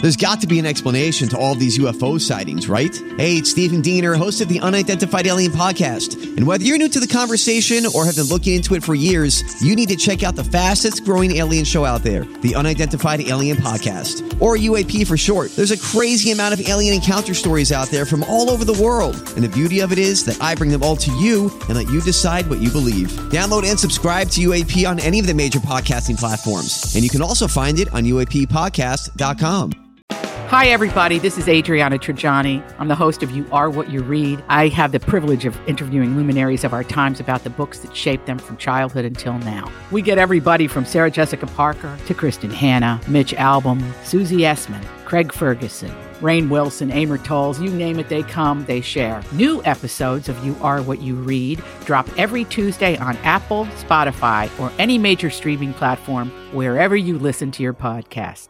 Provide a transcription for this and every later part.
There's got to be an explanation to all of these UFO sightings, right? Hey, it's Stephen Diener, host of the Unidentified Alien Podcast. And whether you're new to the conversation or have been looking into it for years, you need to check out the fastest growing alien show out there, the Unidentified Alien Podcast, or UAP for short. There's a crazy amount of alien encounter stories out there from all over the world. And the beauty of it is that I bring them all to you and let you decide what you believe. Download and subscribe to UAP on any of the major podcasting platforms. And you can also find it on UAPpodcast.com. Hi, everybody. This is Adriana Trajani. I'm the host of You Are What You Read. I have the privilege of interviewing luminaries of our times about the books that shaped them from childhood until now. We get everybody from Sarah Jessica Parker to Kristen Hanna, Mitch Albom, Susie Essman, Craig Ferguson, Rainn Wilson, Amor Tolls, you name it, they come, they share. New episodes of You Are What You Read drop every Tuesday on Apple, Spotify, or any major streaming platform wherever you listen to your podcasts.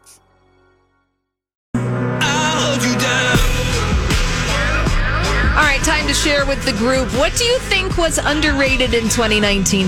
All right, time to share with the group. What do you think was underrated in 2019?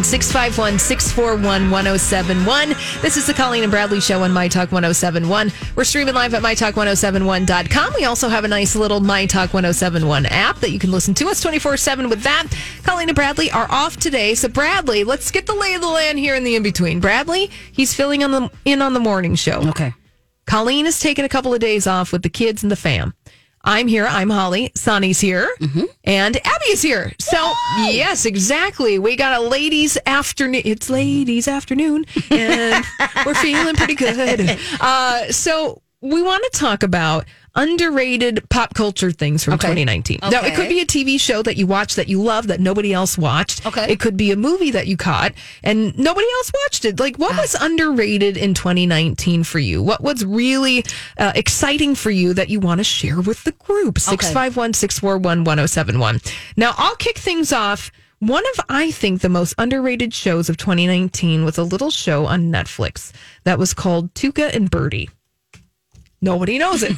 651-641-1071. This is the Colleen and Bradley Show on My Talk 1071. We're streaming live at MyTalk1071.com. We also have a nice little My Talk 1071 app that you can listen to us 24/7 with that. Colleen and Bradley are off today. So, Bradley, let's get the lay of the land here in the in-between. Bradley, he's filling in on the morning show. Okay. Colleen has taken a couple of days off with the kids and the fam. I'm here. I'm Holly. Sonny's here. Mm-hmm. And Abby is here. So, yes, exactly. We got a ladies' afternoon. It's ladies' afternoon. And we're feeling pretty good. So, we want to talk about underrated pop culture things from 2019. Okay. Now, it could be a TV show that you watched that you love that nobody else watched. Okay. It could be a movie that you caught and nobody else watched it. Like, what was underrated in 2019 for you? What was really exciting for you that you want to share with the group? 651-641-1071. Now, I'll kick things off. One of, I think, the most underrated shows of 2019 was a little show on Netflix that was called Tuca and Birdie. Nobody knows it.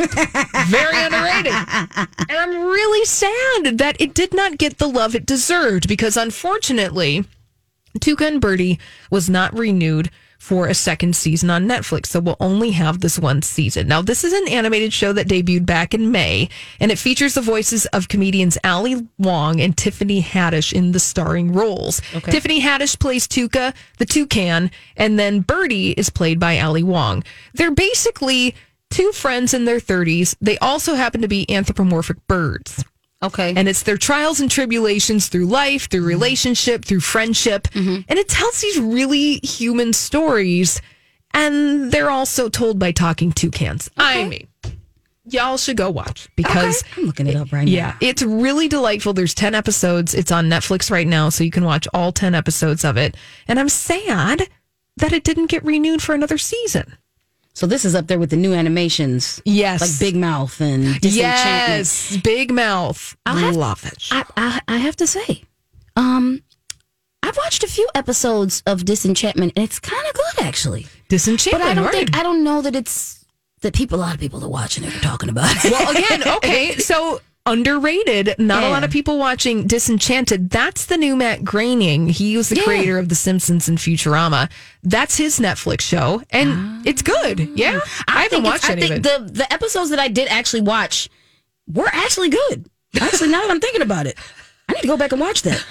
Very underrated. And I'm really sad that it did not get the love it deserved because, unfortunately, Tuca and Birdie was not renewed for a second season on Netflix, so we'll only have this one season. Now, this is an animated show that debuted back in May, and it features the voices of comedians Ali Wong and Tiffany Haddish in the starring roles. Okay. Tiffany Haddish plays Tuca, the toucan, and then Birdie is played by Ali Wong. They're basically two friends in their 30s. They also happen to be anthropomorphic birds. Okay. And it's their trials and tribulations through life, through relationship, through friendship. Mm-hmm. And it tells these really human stories. And they're also told by talking toucans. Okay. I mean, y'all should go watch because I'm looking it up right now. Yeah, it's really delightful. There's 10 episodes. It's on Netflix right now, so you can watch all 10 episodes of it. And I'm sad that it didn't get renewed for another season. So this is up there with the new animations. Yes. Like Big Mouth and Disenchantment. Yes, Big Mouth. I love it. I have to say, I've watched a few episodes of Disenchantment, and it's kind of good, actually. Disenchantment, but I don't know that it's, that a lot of people are watching it or talking about it. Well, again, okay, so underrated. Not a lot of people watching Disenchanted. That's the new Matt Groening. He was the creator of The Simpsons and Futurama. That's his Netflix show, and it's good. Yeah, I haven't watched any of it. The episodes that I did actually watch were actually good. Actually, now that I'm thinking about it, I need to go back and watch that.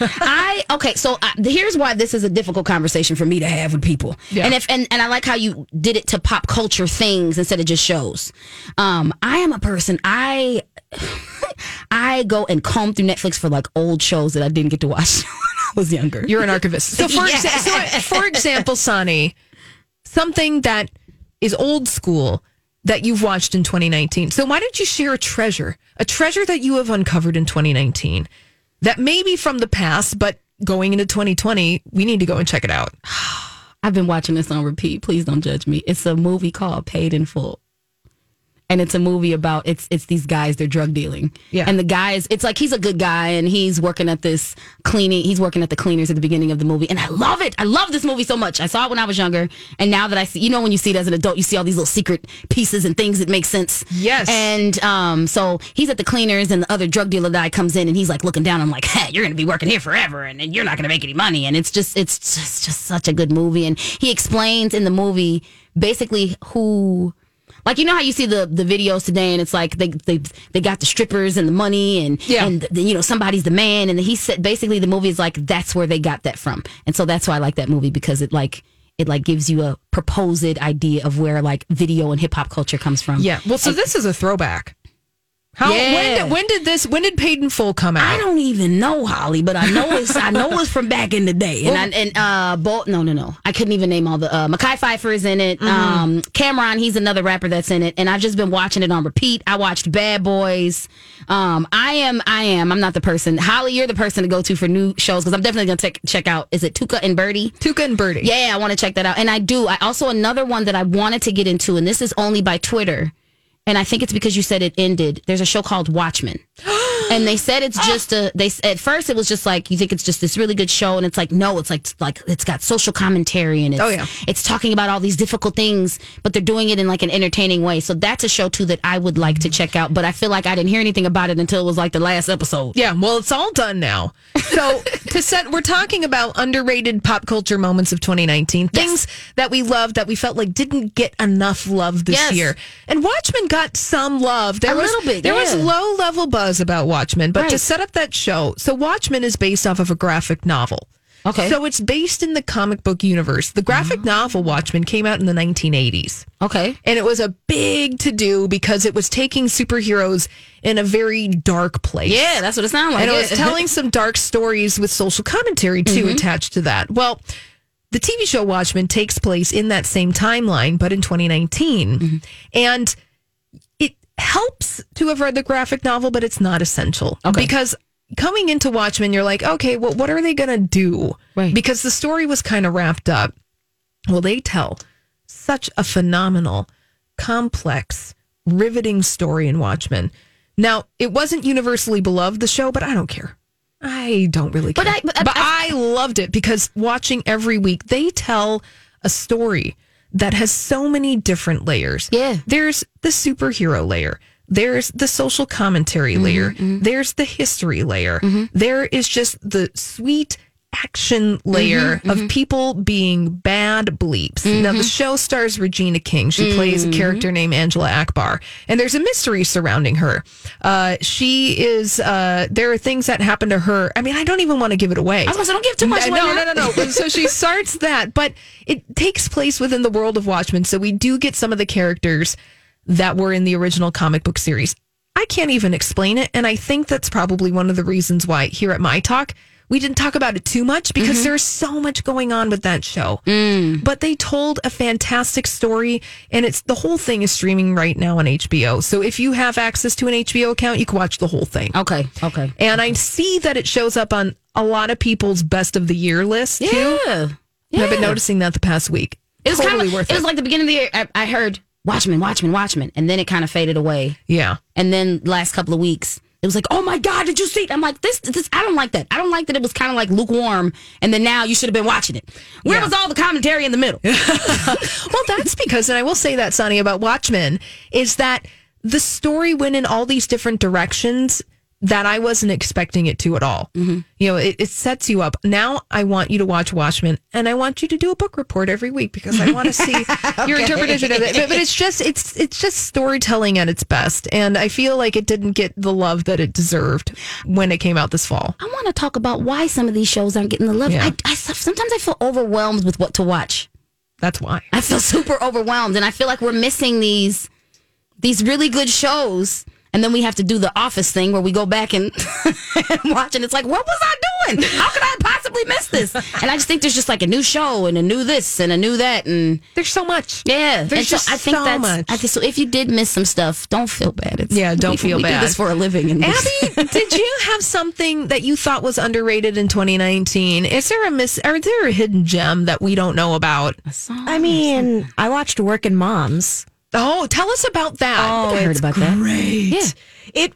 Here's why this is a difficult conversation for me to have with people. Yeah. And I like how you did it to pop culture things instead of just shows. I am a person, I go and comb through Netflix for like old shows that I didn't get to watch when I was younger. You're an archivist. So for example, Sonny, something that is old school that you've watched in 2019. So why don't you share a treasure that you have uncovered in 2019 that may be from the past, but going into 2020, we need to go and check it out. I've been watching this on repeat. Please don't judge me. It's a movie called Paid in Full. And it's a movie about, it's these guys, they're drug dealing. Yeah. And the guys, it's like he's a good guy and he's working at this cleaning, he's working at the cleaners at the beginning of the movie. And I love it. I love this movie so much. I saw it when I was younger. And now that I see, when you see it as an adult, you see all these little secret pieces and things that make sense. Yes. And so he's at the cleaners and the other drug dealer guy comes in and he's like looking down. I'm like, hey, you're going to be working here forever and you're not going to make any money. And it's just such a good movie. And he explains in the movie basically who... Like, you know how you see the videos today, and it's like they got the strippers and the money, and somebody's the man, and he said basically the movie is like that's where they got that from, and so that's why I like that movie, because it gives you a proposed idea of where like video and hip hop culture comes from. Yeah. Well, so this is a throwback. When did Paid in Full come out? I don't even know, Holly, but I know it's from back in the day. No. I couldn't even name all the Mekhi Phifer is in it. Cameron, he's another rapper that's in it, and I've just been watching it on repeat. I watched Bad Boys. I'm not the person. Holly, you're the person to go to for new shows, because I'm definitely gonna check out. Is it Tuka and Birdie? Tuka and Birdie. Yeah, I want to check that out, and I do. I also, another one that I wanted to get into, and this is only by Twitter. And I think it's because you said it ended. There's a show called Watchmen. And they said it's just at first it was just like, you think it's just this really good show, and it's like, no, it's like it's got social commentary, and it's talking about all these difficult things, but they're doing it in like an entertaining way. So that's a show too that I would like to check out, but I feel like I didn't hear anything about it until it was like the last episode. Yeah, well, it's all done now. So we're talking about underrated pop culture moments of 2019, things that we loved that we felt like didn't get enough love this year. And Watchmen got some love. There was low level buzz about Watchmen, but to set up that show, so Watchmen is based off of a graphic novel. Okay. So it's based in the comic book universe. The graphic novel Watchmen came out in the 1980s. Okay. And it was a big to-do because it was taking superheroes in a very dark place. Yeah, that's what it sounded like. And it was telling some dark stories with social commentary, too, attached to that. Well, the TV show Watchmen takes place in that same timeline, but in 2019. And it helps to have read the graphic novel, but it's not essential. Okay. Because coming into Watchmen, you're like, okay, well, what are they going to do? Right. Because the story was kind of wrapped up. Well, they tell such a phenomenal, complex, riveting story in Watchmen. Now, it wasn't universally beloved, the show, but I don't care. I don't really care. But I loved it because watching every week, they tell a story that has so many different layers. Yeah. There's the superhero layer. There's the social commentary layer. There's the history layer. There is just the sweet action layer of people being bad bleeps. Now, the show stars Regina King. She plays a character named Angela Akbar. And there's a mystery surrounding her. She is, there are things that happen to her. I mean, I don't even want to give it away. I was going to say, don't give too much away. No. So she starts that, but it takes place within the world of Watchmen. So we do get some of the characters that were in the original comic book series. I can't even explain it, and I think that's probably one of the reasons why here at My Talk, we didn't talk about it too much because there's so much going on with that show. But they told a fantastic story, and the whole thing is streaming right now on HBO. So if you have access to an HBO account, you can watch the whole thing. Okay. And I see that it shows up on a lot of people's best of the year list, too. Yeah. I've been noticing that the past week. It was totally worth it. It was like the beginning of the year, I heard Watchmen. And then it kind of faded away. Yeah. And then last couple of weeks, it was like, oh my God, did you see it? I'm like, this, I don't like that. I don't like that it was kind of like lukewarm. And then now you should have been watching it. Where was all the commentary in the middle? Well, that's because, and I will say that, Sonny, about Watchmen, is that the story went in all these different directions that I wasn't expecting it to at all. You know, it sets you up. Now I want you to watch Watchmen, and I want you to do a book report every week because I want to see your interpretation of it. But it's just storytelling at its best, and I feel like it didn't get the love that it deserved when it came out this fall. I want to talk about why some of these shows aren't getting the love. Yeah. Sometimes I feel overwhelmed with what to watch. That's why. I feel super overwhelmed, and I feel like we're missing these really good shows. And then we have to do the Office thing where we go back and watch, and it's like, what was I doing? How could I possibly miss this? And I just think there's just like a new show and a new this and a new that, and there's so much. Yeah, there's just so much. I think so. If you did miss some stuff, don't feel bad. Don't feel bad. We do this for a living. Abby, did you have something that you thought was underrated in 2019? Is there a hidden gem that we don't know about? I mean, I watched Workin' Moms. Oh, tell us about that. Oh, I heard about that. Great. Yeah.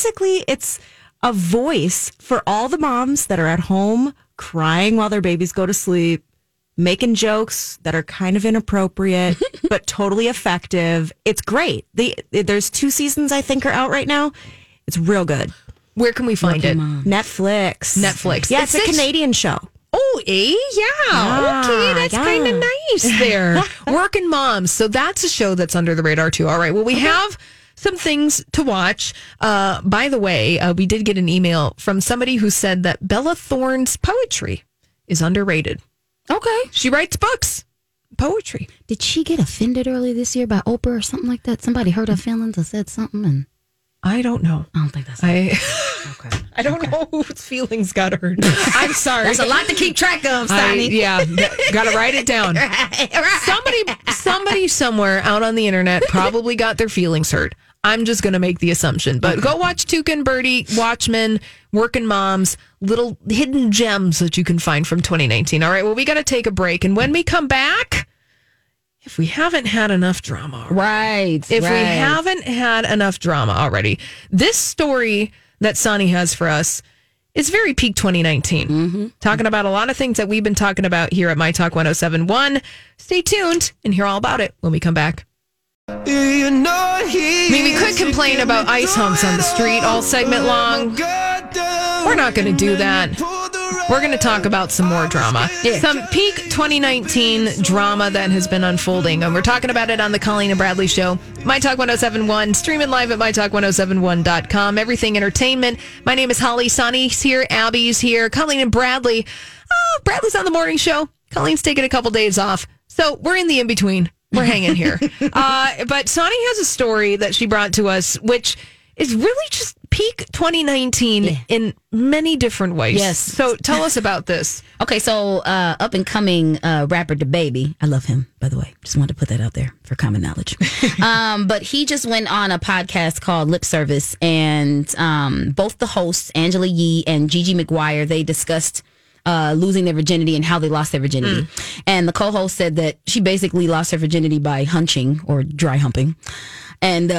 It's a voice for all the moms that are at home crying while their babies go to sleep, making jokes that are kind of inappropriate, but totally effective. It's great. There's 2 seasons, I think, are out right now. It's real good. Where can we find it? Netflix. Netflix. Yeah, it's a Canadian show. Oh, yeah. Okay, that's kind of nice there. Working Moms. So that's a show that's under the radar, too. All right. Well, we have some things to watch. By the way, we did get an email from somebody who said that Bella Thorne's poetry is underrated. Okay. She writes books, poetry. Did she get offended earlier this year by Oprah or something like that? Somebody hurt her feelings or said something, and I don't know. I don't think that's okay. I don't know whose feelings got hurt. I'm sorry. That's a lot to keep track of, Sonny. Got to write it down. Right. Somebody somewhere out on the internet probably got their feelings hurt. I'm just going to make the assumption. But go watch Tuca and Birdie, Watchmen, Working Moms, little hidden gems that you can find from 2019. All right, well, we got to take a break. And when we come back, if we haven't had enough drama already, we haven't had enough drama already, this story that Sonny has for us is very peak 2019. Mm-hmm. Talking about a lot of things that we've been talking about here at My Talk 107.1. Stay tuned and hear all about it when we come back. I mean, we could complain about ice humps on the street all segment long. We're not going to do that. We're going to talk about some more drama. Yeah. Some peak 2019 drama that has been unfolding. And we're talking about it on the Colleen and Bradley Show. My Talk 107.1. Streaming live at MyTalk1071.com. Everything entertainment. My name is Holly. Sonny's here. Abby's here. Colleen and Bradley. Oh, Bradley's on the morning show. Colleen's taking a couple days off. So we're in the in-between. We're hanging here. But Sonny has a story that she brought to us, which is really just peak 2019 in many different ways. Yes. So tell us about this. Okay, so up and coming rapper DaBaby. I love him, by the way. Just wanted to put that out there for common knowledge. But he just went on a podcast called Lip Service, and both the hosts, Angela Yee and Gigi McGuire, they discussed losing their virginity and how they lost their virginity. And the co-host said that she basically lost her virginity by hunching or dry humping. And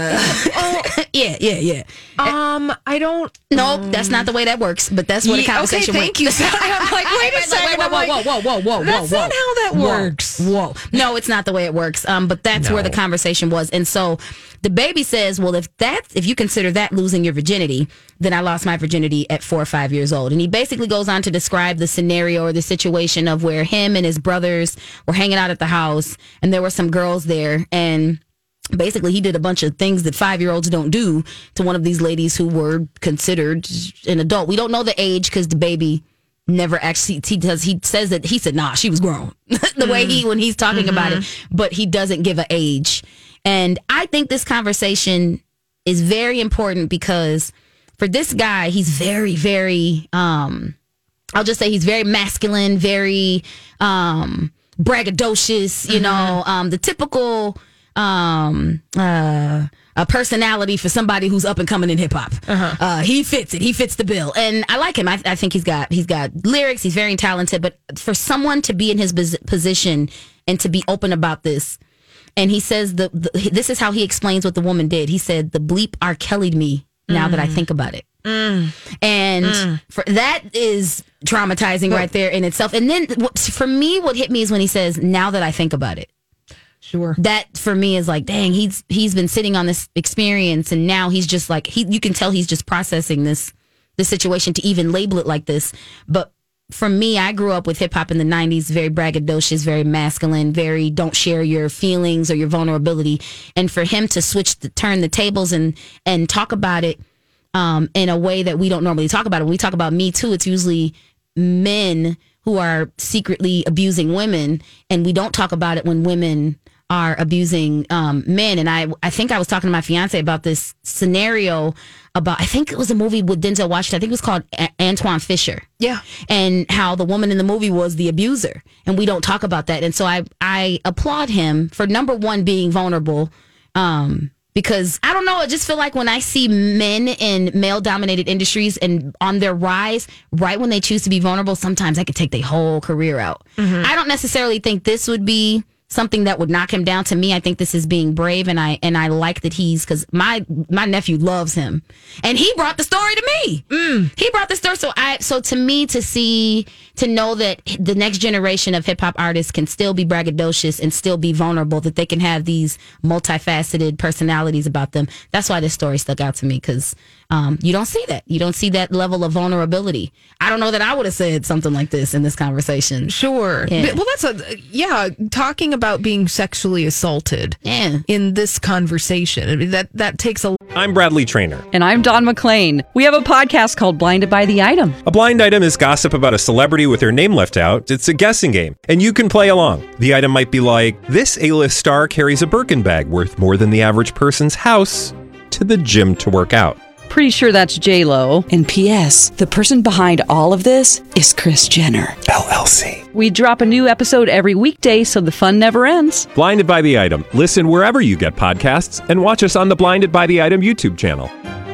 yeah. I don't. No, that's not the way that works. But that's what the conversation went. Okay, thank you. I'm like, wait a second. Whoa. That's not how that works. Whoa. No, it's not the way it works. But that's where the conversation was. And so DaBaby says, well, if you consider that losing your virginity, then I lost my virginity at 4 or 5 years old. And he basically goes on to describe the scenario or the situation of where him and his brothers were hanging out at the house, and there were some girls there, and basically he did a bunch of things that 5-year-olds don't do to one of these ladies who were considered an adult. We don't know the age because DaBaby never actually, he says that he said, nah, she was grown the way when he's talking about it, but he doesn't give an age. And I think this conversation is very important because for this guy, he's very, very, I'll just say he's very masculine, very braggadocious, you know, the typical a personality for somebody who's up and coming in hip hop. He fits it. He fits the bill, and I like him. I think he's got lyrics. He's very talented. But for someone to be in his position and to be open about this, and he says this is how he explains what the woman did. He said, "The bleep R. Kelly'd me now that I think about it." And for that is traumatizing right there in itself. And then for me, what hit me is when he says, "Now that I think about it." Sure. That for me is like, dang, he's been sitting on this experience, and now he's just like you can tell he's just processing this situation to even label it like this. But for me, I grew up with hip hop in the 90s, very braggadocious, very masculine, very don't share your feelings or your vulnerability. And for him to turn the tables and talk about it in a way that we don't normally talk about it. When we talk about Me Too, it's usually men who are secretly abusing women, and we don't talk about it when women are abusing men. And I think I was talking to my fiance about this scenario about, I think it was a movie with Denzel Washington. I think it was called Antoine Fisher. Yeah. And how the woman in the movie was the abuser. And we don't talk about that. And so I applaud him for, number one, being vulnerable. Because I don't know, I just feel like when I see men in male-dominated industries and on their rise, right when they choose to be vulnerable, sometimes I could take their whole career out. I don't necessarily think this would be something that would knock him down. To me, I think this is being brave, and I like that because my nephew loves him, and he brought the story to me. He brought the story, so to me, to know that the next generation of hip hop artists can still be braggadocious and still be vulnerable, that they can have these multifaceted personalities about them. That's why this story stuck out to me, because you don't see that. You don't see that level of vulnerability. I don't know that I would have said something like this in this conversation. Sure. Yeah. Well, talking about being sexually assaulted in this conversation, I mean, that takes a... I'm Bradley Trainer. And I'm Don McClain. We have a podcast called Blinded by the Item. A blind item is gossip about a celebrity with their name left out. It's a guessing game, and you can play along. The item might be like, this A-list star carries a Birkin bag worth more than the average person's house to the gym to work out. Pretty sure that's J-Lo. And P.S. the person behind all of this is Kris Jenner, LLC. We drop a new episode every weekday so the fun never ends. Blinded by the Item. Listen wherever you get podcasts and watch us on the Blinded by the Item YouTube channel.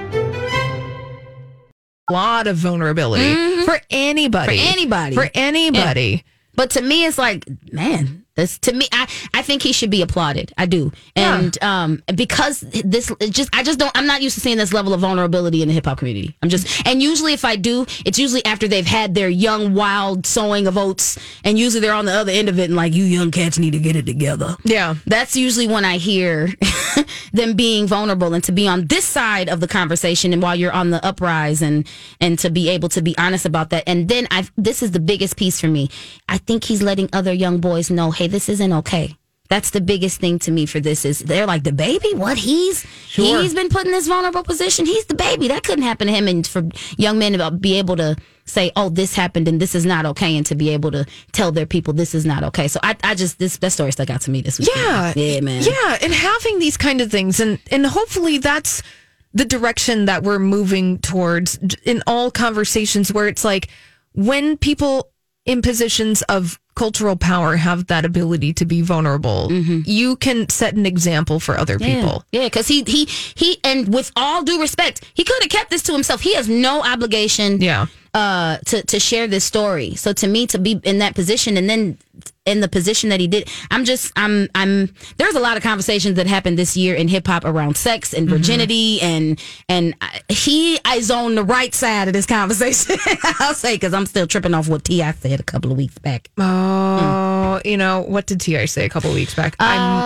A lot of vulnerability for anybody. Yeah. But to me, it's like, man, to me, I think he should be applauded. I do. And because I'm not used to seeing this level of vulnerability in the hip hop community. And usually if I do, it's usually after they've had their young, wild sowing of oats, and usually they're on the other end of it and like, you young cats need to get it together. Yeah. That's usually when I hear them being vulnerable, and to be on this side of the conversation and while you're on the uprise and to be able to be honest about that. And then this is the biggest piece for me. I think he's letting other young boys know, hey, this isn't okay. That's the biggest thing to me for this is they're like, the baby? What? He's been put in this vulnerable position. He's the baby. That couldn't happen to him. And for young men to be able to say, oh, this happened and this is not okay, and to be able to tell their people this is not okay. So that story stuck out to me this week. Yeah, man. Yeah, and having these kind of things, and hopefully that's the direction that we're moving towards in all conversations, where it's like when people in positions of cultural power have that ability to be vulnerable, you can set an example for other people. Yeah, because he and with all due respect, he could have kept this to himself. He has no obligation to share this story. So to me, to be in that position, and then in the position that he did, there's a lot of conversations that happened this year in hip hop around sex and virginity, and he is on the right side of this conversation. I'll say, because I'm still tripping off what T.I. said a couple of weeks back. You know, what did T.I. say a couple of weeks back?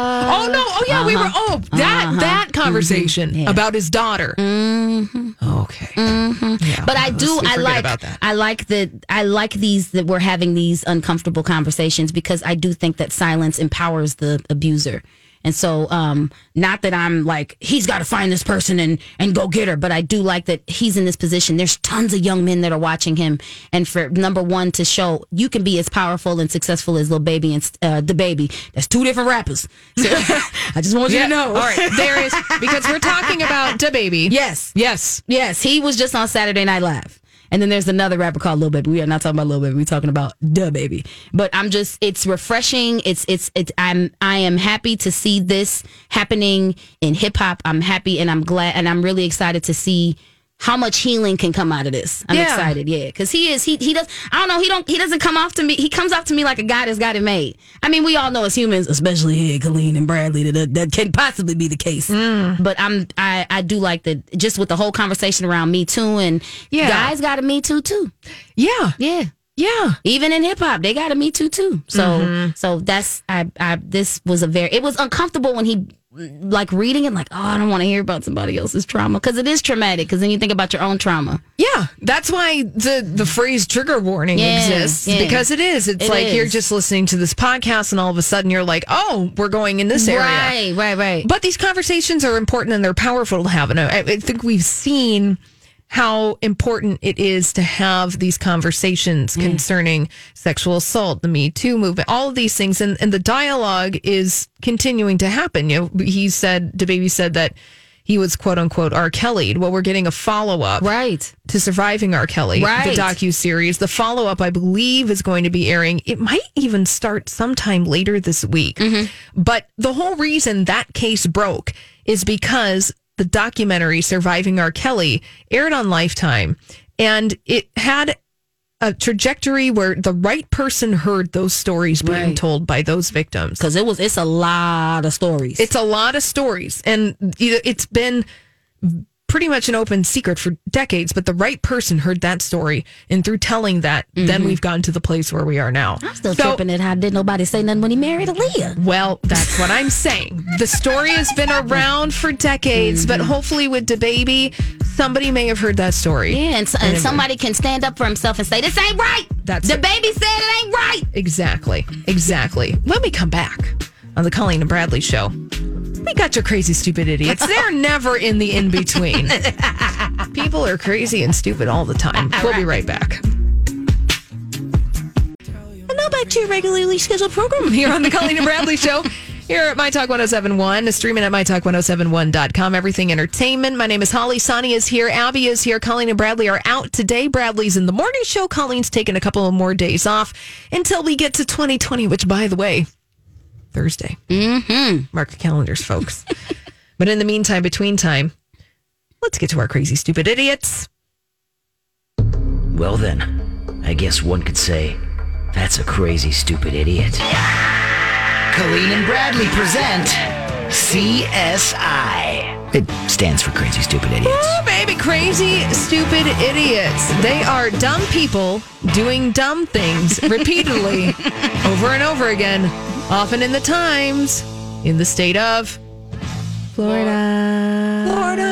That conversation about his daughter. Okay. Yeah, but I like these, that we're having these uncomfortable conversations, because I do think that silence empowers the abuser. And so, not that I'm like, he's got to find this person and go get her, but I do like that he's in this position. There's tons of young men that are watching him. And for number one, to show you can be as powerful and successful as Lil Baby and DaBaby. That's two different rappers. So I just want you to know. All right, there is, because we're talking about DaBaby. Yes. He was just on Saturday Night Live. And then there's another rapper called Lil Baby. We are not talking about Lil Baby. We're talking about DaBaby. But it's refreshing. I am happy to see this happening in hip hop. I'm happy and I'm glad and I'm really excited to see how much healing can come out of this. I'm excited, because he doesn't come off to me. He comes off to me like a guy that's got it made. I mean, we all know as humans, especially here, Colleen and Bradley, that can possibly be the case. But I do like that, just with the whole conversation around Me Too, and guys got a Me Too too. Yeah. Even in hip hop, they got a Me Too too. So that's this was it was uncomfortable when he, like, reading it, like, oh, I don't want to hear about somebody else's trauma, because it is traumatic, because then you think about your own trauma. Yeah, that's why the phrase trigger warning exists, because it is. It's like you're just listening to this podcast and all of a sudden you're like, oh, we're going in this area. Right. But these conversations are important and they're powerful to have. And I think we've seen how important it is to have these conversations concerning sexual assault, the Me Too movement, all of these things. And the dialogue is continuing to happen. You know, DaBaby said that he was quote unquote R. Kelly'd. Well, we're getting a follow-up to Surviving R. Kelly, the docuseries. The follow-up, I believe, is going to be airing. It might even start sometime later this week. But the whole reason that case broke is because the documentary Surviving R. Kelly aired on Lifetime, and it had a trajectory where the right person heard those stories being told by those victims. Because it's a lot of stories. It's a lot of stories. And it's been pretty much an open secret for decades, but the right person heard that story, and through telling that, then we've gotten to the place where we are now. I'm still tripping at how didn't nobody say nothing when he married Aaliyah. Well, that's what I'm saying. The story has been around for decades, but hopefully with DaBaby, somebody may have heard that story. Yeah, and somebody can stand up for himself and say, this ain't right. DaBaby said it ain't right. Exactly. When we come back on the Colleen and Bradley Show, we got your crazy, stupid idiots. They're never in the in-between. People are crazy and stupid all the time. We'll be right back. And now back to your regularly scheduled program here on the Colleen and Bradley Show. Here at My Talk 1071, streaming at MyTalk1071.com. Everything entertainment. My name is Holly. Sonny is here. Abby is here. Colleen and Bradley are out today. Bradley's in the morning show. Colleen's taking a couple of more days off until we get to 2020, which, by the way, Thursday. Mark your calendars, folks. But in the meantime, between time, let's get to our crazy, stupid idiots. Well then, I guess one could say that's a crazy, stupid idiot. Colleen and Bradley present CSI. It stands for Crazy, Stupid Idiots. Oh, baby, crazy, stupid idiots. They are dumb people doing dumb things repeatedly over and over again. Often in the Times, in the state of Florida.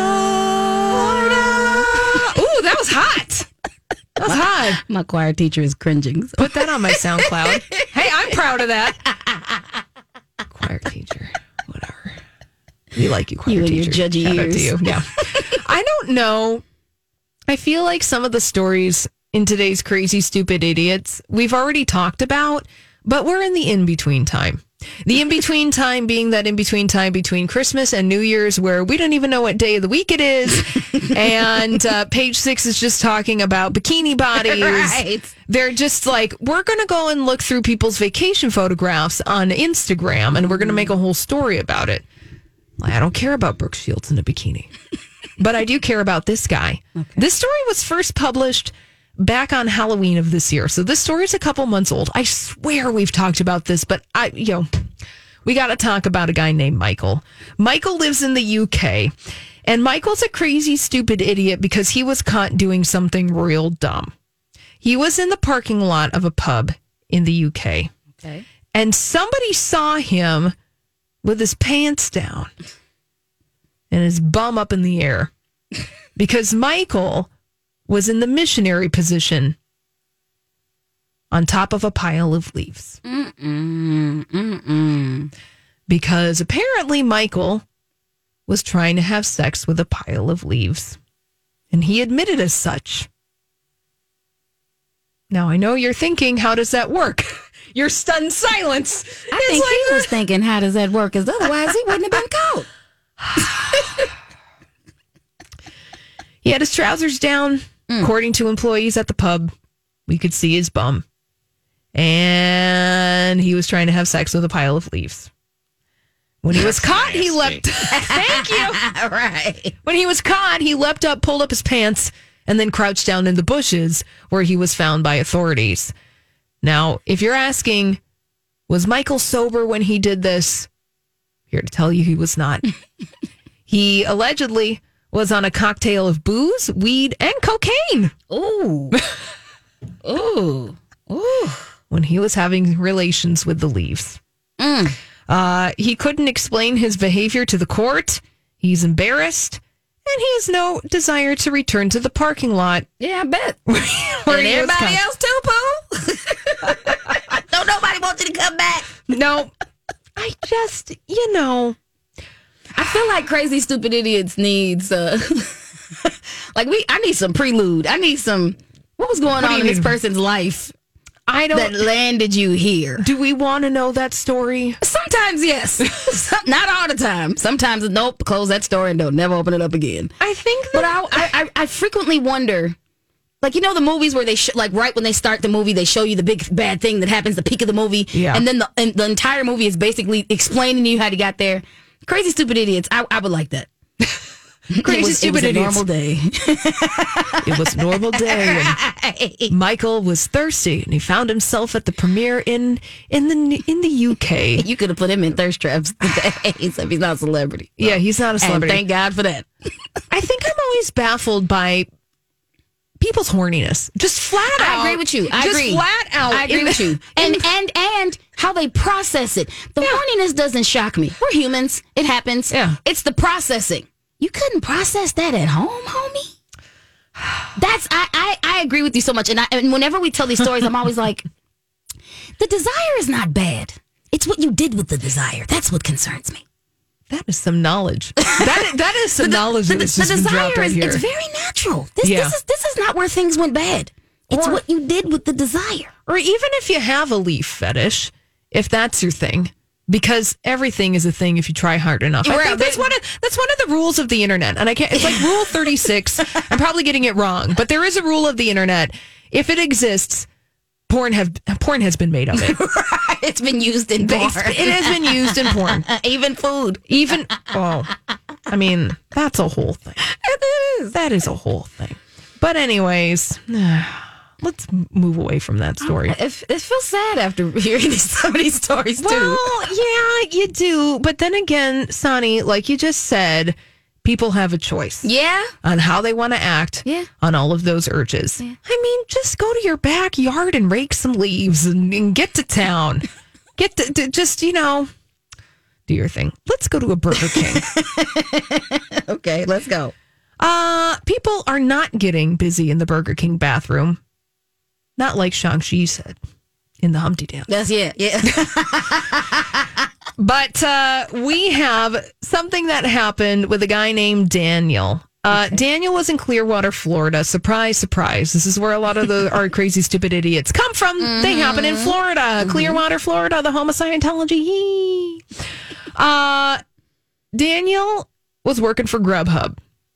Ooh, that was hot. That was hot. My choir teacher is cringing. So. Put that on my SoundCloud. Hey, I'm proud of that. Choir teacher, whatever. We like you, choir teacher. You and your judgy Shout out ears. to you. Yeah. I don't know. I feel like some of the stories in today's crazy, stupid idiots we've already talked about. But we're in the in-between time. The in-between time being that in-between time between Christmas and New Year's where we don't even know what day of the week it is. And Page 6 is just talking about bikini bodies. Right. They're just like, we're going to go and look through people's vacation photographs on Instagram and we're going to make a whole story about it. I don't care about Brooke Shields in a bikini. But I do care about this guy. Okay. This story was first published back on Halloween of this year. So this story is a couple months old. I swear we've talked about this, but we got to talk about a guy named Michael. Michael lives in the UK, and Michael's a crazy, stupid idiot because he was caught doing something real dumb. He was in the parking lot of a pub in the UK, and somebody saw him with his pants down and his bum up in the air because Michael was in the missionary position on top of a pile of leaves. Because apparently Michael was trying to have sex with a pile of leaves. And he admitted as such. Now, I know you're thinking, how does that work? Your stunned silence. I think he was thinking, how does that work? Because otherwise he wouldn't have been caught. He had his trousers down. According to employees at the pub, we could see his bum. And he was trying to have sex with a pile of leaves. When he was caught, he leapt. Thank you. Right. When he was caught, he leapt up, pulled up his pants, and then crouched down in the bushes where he was found by authorities. Now, if you're asking, was Michael sober when he did this? Here to tell you he was not. He allegedly was on a cocktail of booze, weed, and cocaine. Ooh. Ooh. Ooh. When he was having relations with the leaves. He couldn't explain his behavior to the court. He's embarrassed. And he has no desire to return to the parking lot. Yeah, I bet. And everybody else too, Pooh. Don't nobody want you to come back. No. I just, I feel like crazy, stupid idiots needs, I need some prelude. I need some, what was going on in this person's life that landed you here? Do we want to know that story? Sometimes, yes. Not all the time. Sometimes, nope, close that story and don't never open it up again. I think that... But I frequently wonder, the movies where they, right when they start the movie, they show you the big bad thing that happens, the peak of the movie. Yeah. And then the entire movie is basically explaining to you how to get there. Crazy, stupid idiots. I would like that. Crazy Stupid Idiots. Normal day. It was a normal day. And Michael was thirsty, and he found himself at the premiere in the UK. You could have put him in thirst traps today, so he's not a celebrity. Yeah, he's not a celebrity. And thank God for that. I think I'm always baffled by people's horniness. Just flat out. I agree with you. I agree. Flat out. I agree with you. And how they process it. The horniness doesn't shock me. We're humans. It happens. Yeah. It's the processing. You couldn't process that at home, homie? I agree with you so much. And whenever we tell these stories, I'm always like, the desire is not bad. It's what you did with the desire. That's what concerns me. That is some knowledge. That is some knowledge that has just been dropped right here. It's very natural. This is not where things went bad. It's what you did with the desire. Or even if you have a leaf fetish, if that's your thing, because everything is a thing if you try hard enough. I think that's one of the rules of the internet. And I can't. It's like Rule 36. I'm probably getting it wrong, but there is a rule of the internet. If it exists, porn has been made of it. It's been used in porn. It has been used in porn. Even food. I mean, that's a whole thing. It is. That is a whole thing. But anyways, let's move away from that story. It feels sad after hearing some of these stories, too. Well, yeah, you do. But then again, Sonny, like you just said, people have a choice. Yeah. On how they want to act on all of those urges. Yeah. I mean, just go to your backyard and rake some leaves and get to town. Just, do your thing. Let's go to a Burger King. Okay, let's go. People are not getting busy in the Burger King bathroom. Not like Shang-Chi said in the Humpty Dance. That's yeah. But we have something that happened with a guy named Daniel. Daniel was in Clearwater, Florida. Surprise, surprise. This is where a lot of our crazy, stupid idiots come from. Mm-hmm. They happen in Florida. Mm-hmm. Clearwater, Florida, the home of Scientology. Daniel was working for Grubhub.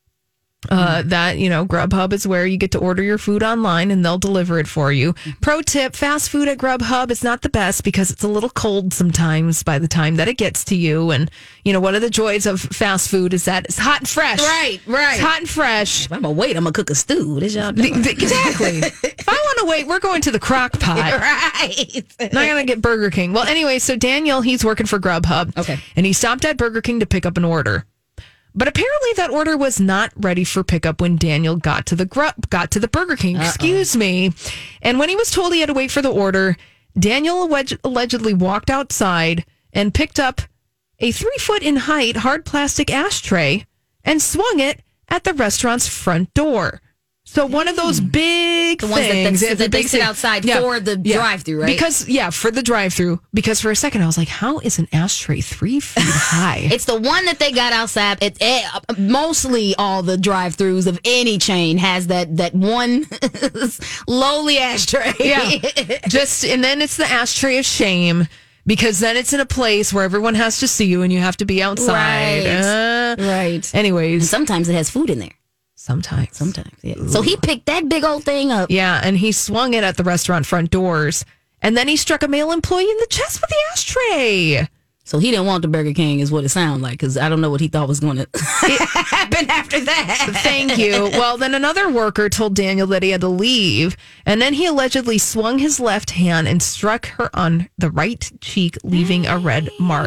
Grubhub is where you get to order your food online and they'll deliver it for you. Pro tip, fast food at Grubhub is not the best because it's a little cold sometimes by the time that it gets to you. And, one of the joys of fast food is that it's hot and fresh. Right. It's hot and fresh. If I'm going to wait, I'm going to cook a stew. What is y'all doing? Exactly. If I want to wait, we're going to the crock pot. Right. Not going to get Burger King. Well, anyway, so Daniel, he's working for Grubhub. Okay. And he stopped at Burger King to pick up an order. But apparently that order was not ready for pickup when Daniel got to the Burger King. Excuse me. And when he was told he had to wait for the order, Daniel allegedly walked outside and picked up a 3-foot in height hard plastic ashtray and swung it at the restaurant's front door. So one of those big things that they sit outside for the drive-thru, right? For the drive-thru. Because for a second I was like, how is an ashtray 3 feet high? It's the one that they got outside. Mostly all the drive-thrus of any chain has that one lowly ashtray. Yeah. And then it's the ashtray of shame. Because then it's in a place where everyone has to see you and you have to be outside. Right. Anyways. And sometimes it has food in there. Sometimes, yeah. So he picked that big old thing up. Yeah, and he swung it at the restaurant front doors. And then he struck a male employee in the chest with the ashtray. So he didn't want the Burger King is what it sounded like, because I don't know what he thought was going to happen after that. Thank you. Well, then another worker told Daniel that he had to leave. And then he allegedly swung his left hand and struck her on the right cheek, leaving a red mark.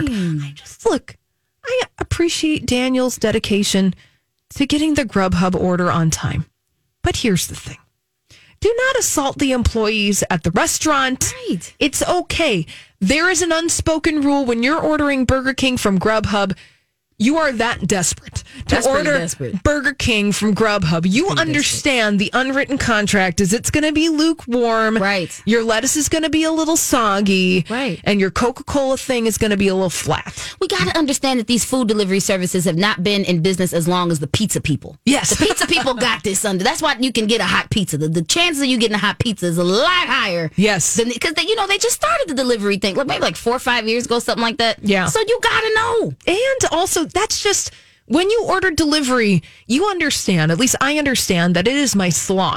I appreciate Daniel's dedication to getting the Grubhub order on time. But here's the thing. Do not assault the employees at the restaurant. Right. It's okay. There is an unspoken rule when you're ordering Burger King from Grubhub. You are that desperate to order Burger King from Grubhub. You understand the unwritten contract is it's going to be lukewarm. Right. Your lettuce is going to be a little soggy. Right. And your Coca-Cola thing is going to be a little flat. We got to understand that these food delivery services have not been in business as long as the pizza people. Yes. The pizza people got this under. That's why you can get a hot pizza. The chances of you getting a hot pizza is a lot higher. Yes. Because they just started the delivery thing. Maybe like 4 or 5 years ago, something like that. Yeah. So you got to know. And also, that's just... When you order delivery, you understand, at least I understand, that it is my sloth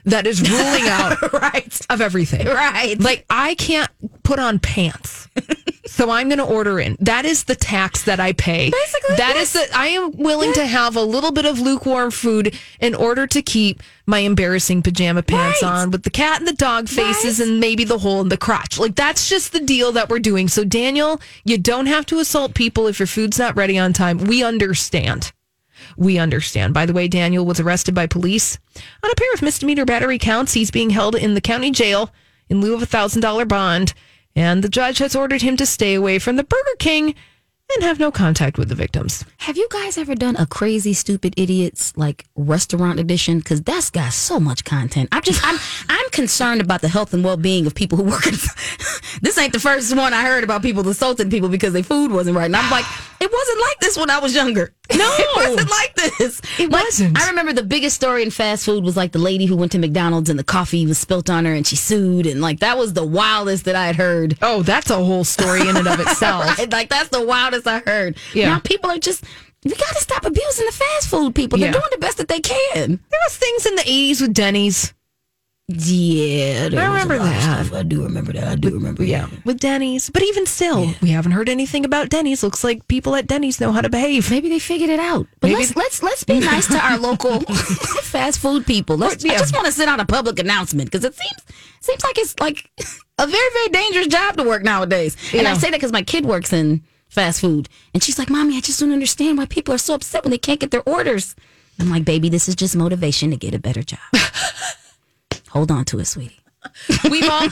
that is ruling out Right. of everything. Right. Like, I can't put on pants. So I'm going to order in. That is the tax that I pay. Basically, that yes. is I am willing to have a little bit of lukewarm food in order to keep my embarrassing pajama pants Right. on with the cat and the dog faces and maybe the hole in the crotch. Like, that's just the deal that we're doing. So, Daniel, you don't have to assault people if your food's not ready on time. We understand. We understand. By the way, Daniel was arrested by police on a pair of misdemeanor battery counts. He's being held in the county jail in lieu of a $1,000 bond. And the judge has ordered him to stay away from the Burger King and have no contact with the victims. Have you guys ever done a Crazy Stupid Idiots like restaurant edition? Because that's got so much content. I'm concerned about the health and well-being of people who work in. This ain't the first one I heard about people assaulting people because their food wasn't right. And I'm like, it wasn't like this when I was younger. No, it wasn't like this. It wasn't. I remember the biggest story in fast food was like the lady who went to McDonald's and the coffee was spilt on her and she sued. And like, that was the wildest that I had heard. Oh, that's a whole story in and of itself. Right? Like, that's the wildest I heard. Yeah. Now people are just, we got to stop abusing the fast food people. They're Yeah. doing the best that they can. There was things in the 80s with Denny's. Yeah. I remember that. I do remember that. Yeah, with Denny's. But even still, we haven't heard anything about Denny's. Looks like people at Denny's know how to behave. Maybe they figured it out. But Maybe- let's be nice to our local fast food people. I Yeah. just want to send out a public announcement because it seems like it's like a very, very dangerous job to work nowadays. And Yeah. I say that because my kid works in fast food, and she's like, "Mommy, I just don't understand why people are so upset when they can't get their orders." I'm like, "Baby, this is just motivation to get a better job. Hold on to it, sweetie." We've all,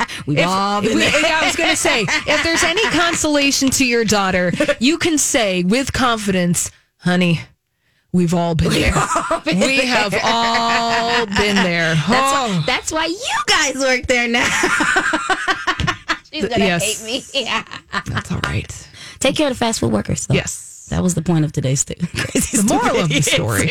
I was going to say, if there's any consolation to your daughter, you can say with confidence, honey, we've all been there. We have all been there. That's why you guys work there now. She's gonna Yes. hate me. Yeah. That's all right. Take care of the fast food workers. Though. Yes. That was the point of today's The moral of the story.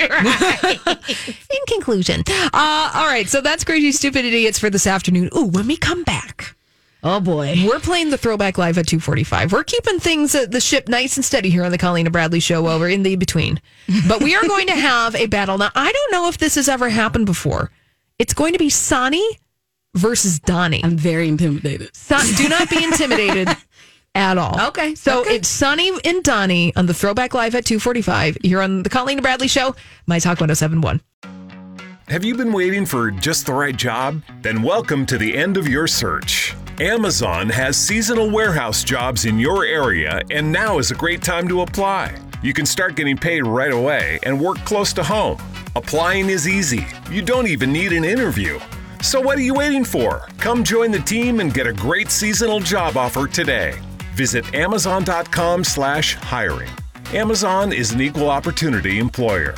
In conclusion. All right. So that's Crazy Stupid Idiots for this afternoon. Ooh, when we come back, Oh boy. we're playing the Throwback Live at 2:45. We're keeping things the ship nice and steady here on the Colleen and Bradley Show over in the between. But we are going to have a battle. Now, I don't know if this has ever happened before. It's going to be Sonny versus Donnie. I'm very intimidated. Do not be intimidated at all. Okay, So okay. it's Sonny and Donnie on the Throwback Live at 2:45 here on the Colleen and Bradley Show, My Talk 107.1. Have you been waiting for just the right job? Then welcome to the end of your search. Amazon has seasonal warehouse jobs in your area, and now is a great time to apply. You can start getting paid right away and work close to home. Applying is easy. You don't even need an interview. So what are you waiting for? Come join the team and get a great seasonal job offer today. Visit Amazon.com/hiring. Amazon is an equal opportunity employer.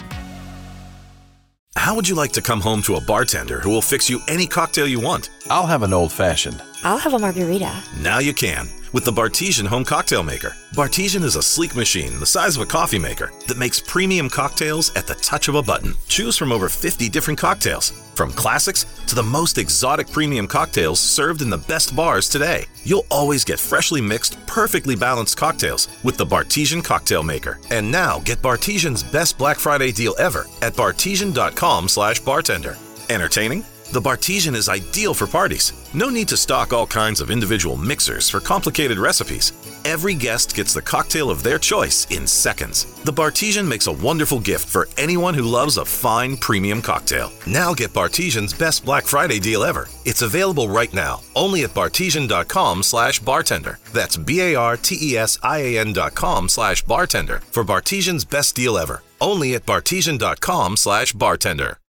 How would you like to come home to a bartender who will fix you any cocktail you want? I'll have an old-fashioned. I'll have a margarita. Now you can with the Bartesian Home Cocktail Maker. Bartesian is a sleek machine the size of a coffee maker that makes premium cocktails at the touch of a button. Choose from over 50 different cocktails, from classics to the most exotic premium cocktails served in the best bars today. You'll always get freshly mixed, perfectly balanced cocktails with the Bartesian Cocktail Maker. And now get Bartesian's best Black Friday deal ever at bartesian.com/bartender. Entertaining? The Bartesian is ideal for parties. No need to stock all kinds of individual mixers for complicated recipes. Every guest gets the cocktail of their choice in seconds. The Bartesian makes a wonderful gift for anyone who loves a fine premium cocktail. Now get Bartesian's best Black Friday deal ever. It's available right now, only at bartesian.com/bartender. That's BARTESIAN.com/bartender for Bartesian's best deal ever. Only at bartesian.com/bartender.